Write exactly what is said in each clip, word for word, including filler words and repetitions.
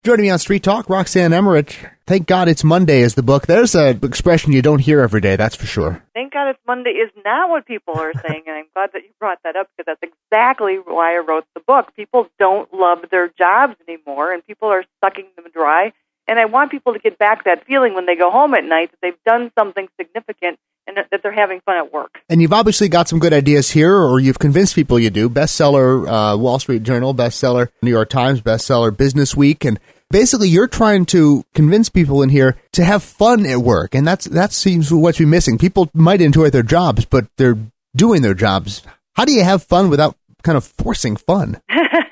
Joining me on Street Talk, Roxanne Emmerich. Thank God It's Monday is the book. There's an expression you don't hear every day, that's for sure. Thank God It's Monday is not what people are saying, and I'm glad that you brought that up because that's exactly why I wrote the book. People don't love their jobs anymore, and people are sucking them dry, and I want people to get back that feeling when they go home at night that they've done something significant and that they're having fun at work. And you've obviously got some good ideas here, or you've convinced people you do. Bestseller, uh, Wall Street Journal, bestseller, New York Times, bestseller, Business Week, and basically you're trying to convince people in here to have fun at work, and that's that seems what's been missing. People might enjoy their jobs, but they're doing their jobs. How do you have fun without kind of forcing fun?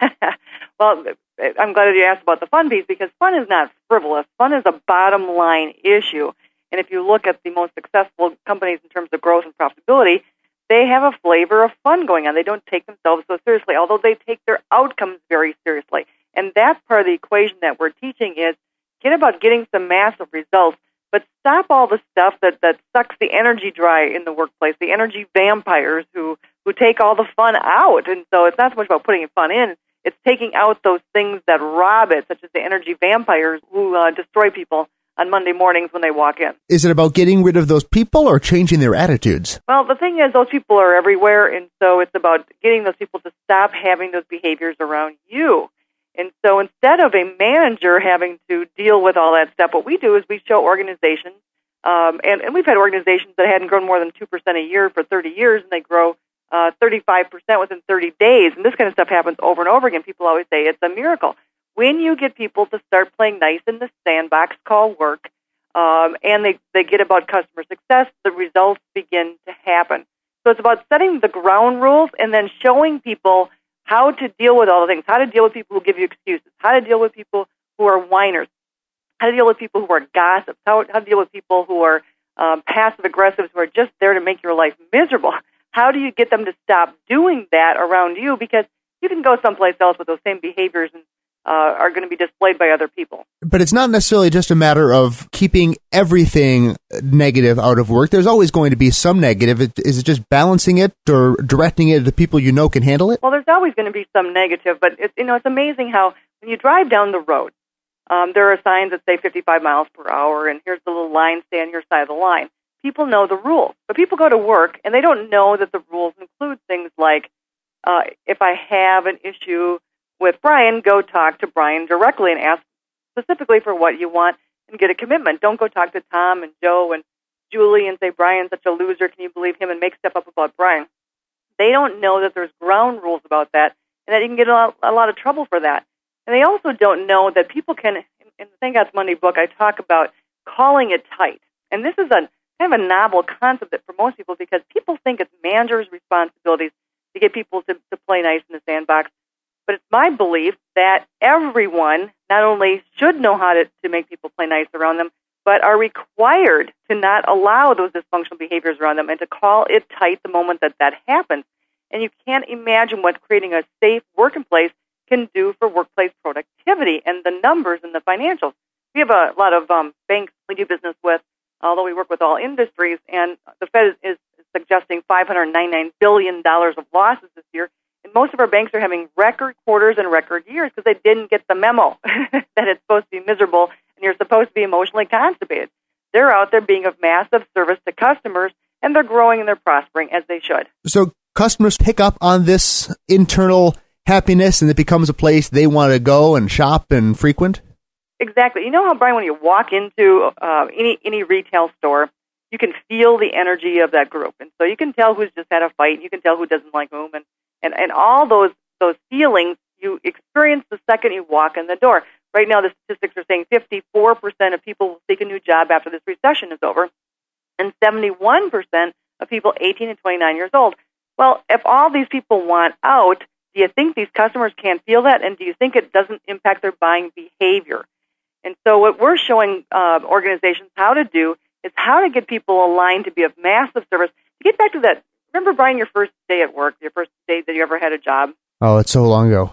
Well, I'm glad you asked about the fun piece because fun is not frivolous. Fun is a bottom line issue. And if you look at the most successful companies in terms of growth and profitability, they have a flavor of fun going on. They don't take themselves so seriously, although they take their outcomes very seriously. And that's part of the equation that we're teaching is get about getting some massive results, but stop all the stuff that, that sucks the energy dry in the workplace, the energy vampires who, who take all the fun out. And so it's not so much about putting fun in, it's taking out those things that rob it, such as the energy vampires who uh, destroy people on Monday mornings when they walk in. Is it about getting rid of those people or changing their attitudes? Well, the thing is, those people are everywhere, and so it's about getting those people to stop having those behaviors around you. And so instead of a manager having to deal with all that stuff, what we do is we show organizations, um, and, and we've had organizations that hadn't grown more than two percent a year for thirty years, and they grow uh, thirty-five percent within thirty days. And this kind of stuff happens over and over again. People always say it's a miracle. When you get people to start playing nice in the sandbox called work, um, and they, they get about customer success, the results begin to happen. So it's about setting the ground rules and then showing people how to deal with all the things, how to deal with people who give you excuses, how to deal with people who are whiners, how to deal with people who are gossips, how, how to deal with people who are um, passive-aggressives who are just there to make your life miserable. How do you get them to stop doing that around you? Because you can go someplace else with those same behaviors and Uh, are going to be displayed by other people. But it's not necessarily just a matter of keeping everything negative out of work. There's always going to be some negative. Is it just balancing it or directing it to the people you know can handle it? Well, there's always going to be some negative, but it's, you know, it's amazing how when you drive down the road, um, there are signs that say fifty-five miles per hour, and here's the little line, stay on your side of the line. People know the rules, but people go to work, and they don't know that the rules include things like, uh, if I have an issue with Brian, go talk to Brian directly and ask specifically for what you want and get a commitment. Don't go talk to Tom and Joe and Julie and say, Brian's such a loser, can you believe him, and make stuff up about Brian. They don't know that there's ground rules about that and that you can get a lot, a lot of trouble for that. And they also don't know that people can, in the Thank God It's Monday book, I talk about calling it tight. And this is a kind of a novel concept for most people because people think it's managers' responsibilities to get people to, to play nice in the sandbox. But it's my belief that everyone not only should know how to, to make people play nice around them, but are required to not allow those dysfunctional behaviors around them and to call it tight the moment that that happens. And you can't imagine what creating a safe working place can do for workplace productivity and the numbers and the financials. We have a lot of um, banks we do business with, although we work with all industries, and the Fed is, is suggesting five hundred ninety-nine billion dollars of losses this year. And most of our banks are having record quarters and record years because they didn't get the memo that it's supposed to be miserable and you're supposed to be emotionally constipated. They're out there being of massive service to customers, and they're growing and they're prospering as they should. So customers pick up on this internal happiness and it becomes a place they want to go and shop and frequent? Exactly. You know how, Brian, when you walk into uh, any any retail store, you can feel the energy of that group. And so you can tell who's just had a fight, you can tell who doesn't like whom, and And, and all those those feelings you experience the second you walk in the door. Right now, the statistics are saying fifty-four percent of people will seek a new job after this recession is over, and seventy-one percent of people eighteen and twenty-nine years old. Well, if all these people want out, do you think these customers can't feel that, and do you think it doesn't impact their buying behavior? And so what we're showing uh, organizations how to do is how to get people aligned to be of massive service. To get back to that, remember, Brian, your first day at work, your first day that you ever had a job? Oh, it's so long ago.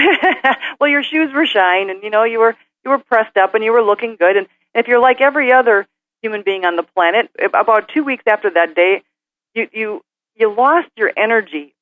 Well, your shoes were shine, and you know you were you were pressed up, and you were looking good. And if you're like every other human being on the planet, about two weeks after that day, you you you lost your energy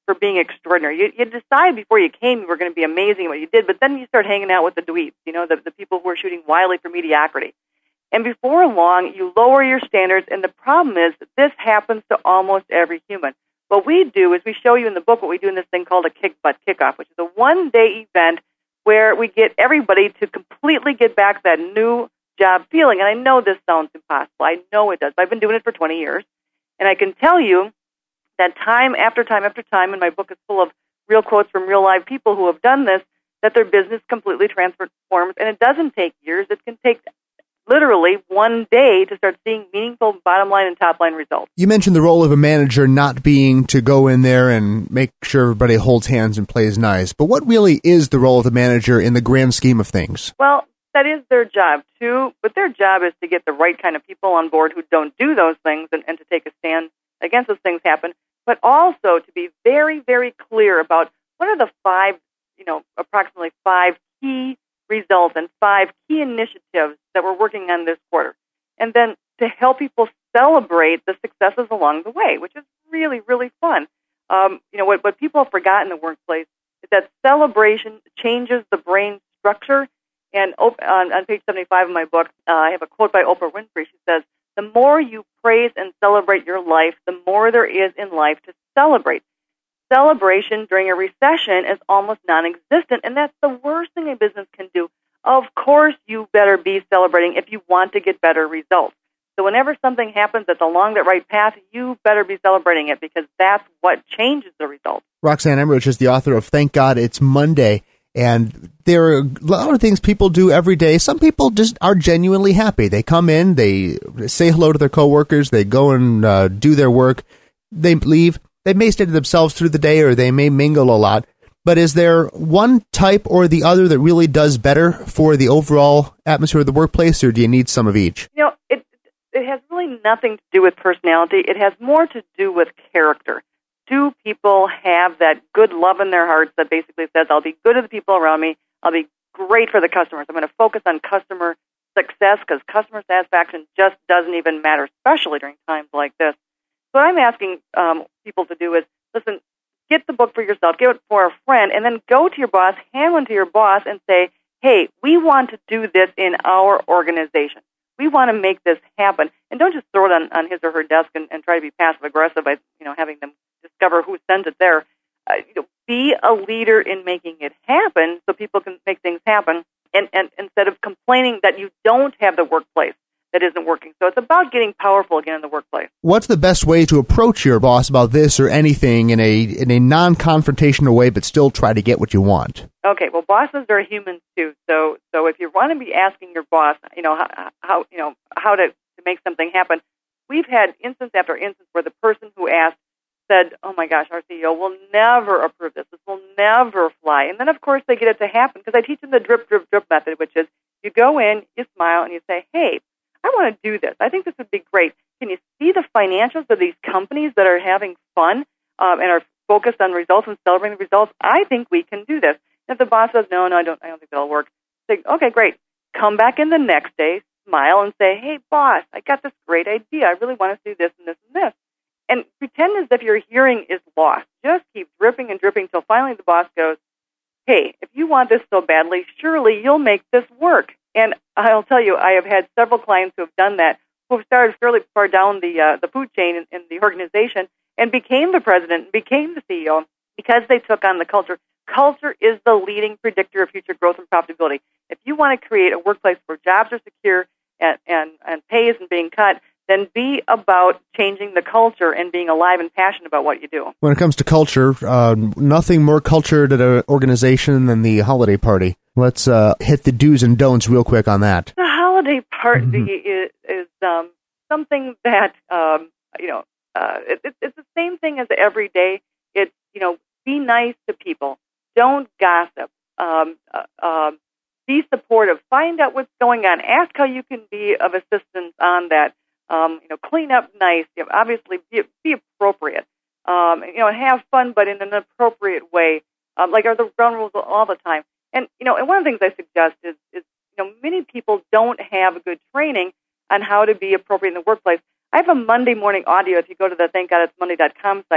for being extraordinary. You, you decide before you came you were going to be amazing at what you did, but then you start hanging out with the dweebs, you know, the, the people who are shooting wildly for mediocrity. And before long, you lower your standards, and the problem is that this happens to almost every human. What we do is we show you in the book what we do in this thing called a kick butt kickoff, which is a one-day event where we get everybody to completely get back that new job feeling. And I know this sounds impossible. I know it does. I've been doing it for twenty years. And I can tell you that time after time after time, and my book is full of real quotes from real live people who have done this, that their business completely transforms. And it doesn't take years. It can take literally one day to start seeing meaningful bottom line and top line results. You mentioned the role of a manager not being to go in there and make sure everybody holds hands and plays nice. But what really is the role of the manager in the grand scheme of things? Well, that is their job too, but their job is to get the right kind of people on board who don't do those things and, and to take a stand against those things happen, but also to be very, very clear about what are the five, you know, approximately five key results and five key initiatives that we're working on this quarter. And then to help people celebrate the successes along the way, which is really, really fun. Um, you know, what, what people have forgotten in the workplace is that celebration changes the brain structure. And op- on, on page seventy-five of my book, uh, I have a quote by Oprah Winfrey. She says, "The more you praise and celebrate your life, the more there is in life to celebrate. Celebration during a recession is almost non-existent, and that's the worst thing a business can do. Of course, you better be celebrating if you want to get better results. So whenever something happens that's along that right path, you better be celebrating it because that's what changes the result." Roxanne Emmerich is the author of Thank God It's Monday, and there are a lot of things people do every day. Some people just are genuinely happy. They come in, they say hello to their coworkers, they go and uh, do their work, they leave. They may stay to themselves through the day or they may mingle a lot. But is there one type or the other that really does better for the overall atmosphere of the workplace, or do you need some of each? You know, it it has really nothing to do with personality. It has more to do with character. Do people have that good love in their hearts that basically says, I'll be good to the people around me, I'll be great for the customers, I'm going to focus on customer success because customer satisfaction just doesn't even matter, especially during times like this. What I'm asking um, people to do is, listen, get the book for yourself, get it for a friend, and then go to your boss, hand one to your boss, and say, hey, we want to do this in our organization. We want to make this happen. And don't just throw it on, on his or her desk and, and try to be passive-aggressive by you know, having them discover who sent it there. Uh, you know, be a leader in making it happen so people can make things happen, and, and instead of complaining that you don't have the workplace that isn't working. So it's about getting powerful again in the workplace. What's the best way to approach your boss about this or anything in a in a non-confrontational way, but still try to get what you want? Okay, well, bosses are humans too. So so if you want to be asking your boss, you know how, how you know how to, to make something happen, we've had instance after instance where the person who asked said, "Oh my gosh, our C E O will never approve this. This will never fly." And then of course they get it to happen because I teach them the drip drip drip method, which is you go in, you smile, and you say, "Hey, I want to do this. I think this would be great. Can you see the financials of these companies that are having fun um, and are focused on results and celebrating the results? I think we can do this." And if the boss says, no, no, I don't, I don't think that'll work, say, okay, great. Come back in the next day, smile, and say, hey, boss, I got this great idea. I really want to do this and this and this. And pretend as if your hearing is lost. Just keep dripping and dripping until finally the boss goes, hey, if you want this so badly, surely you'll make this work. And I'll tell you, I have had several clients who have done that, who have started fairly far down the uh, the food chain in, in the organization and became the president, became the C E O, because they took on the culture. Culture is the leading predictor of future growth and profitability. If you want to create a workplace where jobs are secure and, and, and pay isn't being cut, then be about changing the culture and being alive and passionate about what you do. When it comes to culture, uh, nothing more cultured at an organization than the holiday party. Let's uh, hit the do's and don'ts real quick on that. The holiday party mm-hmm. is, is um, something that, um, you know, uh, it, it's the same thing as every day. It's, you know, be nice to people. Don't gossip. Um, uh, um, be supportive. Find out what's going on. Ask how you can be of assistance on that. Um, you know, clean up nice. You know, obviously, be, be appropriate. Um, you know, have fun, but in an appropriate way. Um, like are the ground rules all the time. And you know, and one of the things I suggest is, is you know, many people don't have good training on how to be appropriate in the workplace. I have a Monday morning audio. If you go to the thank god it's monday dot com site,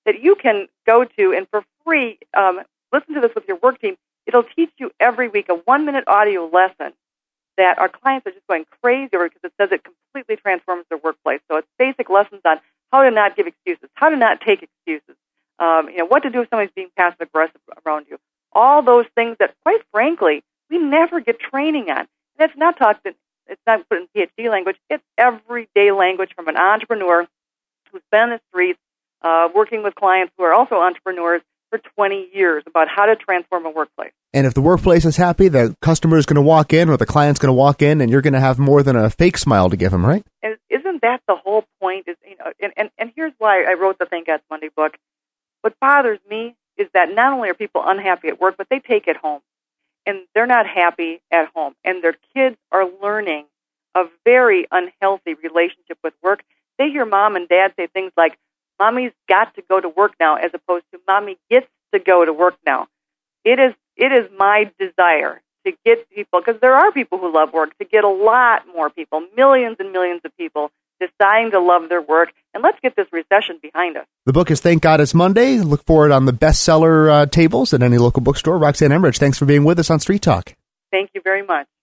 that you can go to and for free um, listen to this with your work team. It'll teach you every week a one-minute audio lesson that our clients are just going crazy over because it says it completely transforms their workplace. So it's basic lessons on how to not give excuses, how to not take excuses, um, you know, what to do if somebody's being passive-aggressive around you. All those things that, quite frankly, we never get training on. And it's not talked in, it's not put in P H D language. It's everyday language from an entrepreneur who's been in the streets, uh, working with clients who are also entrepreneurs for twenty years about how to transform a workplace. And if the workplace is happy, the customer is going to walk in or the client's going to walk in and you're going to have more than a fake smile to give them, right? And isn't that the whole point? Is you know, and, and, and here's why I wrote the Thank God It's Monday book. What bothers me is that not only are people unhappy at work, but they take it home. And they're not happy at home. And their kids are learning a very unhealthy relationship with work. They hear mom and dad say things like, Mommy's got to go to work now, as opposed to Mommy gets to go to work now. It is it is my desire to get people, because there are people who love work, to get a lot more people, millions and millions of people, deciding to love their work. And let's get this recession behind us. The book is Thank God It's Monday. Look for it on the bestseller uh, tables at any local bookstore. Roxanne Emrich, thanks for being with us on Street Talk. Thank you very much.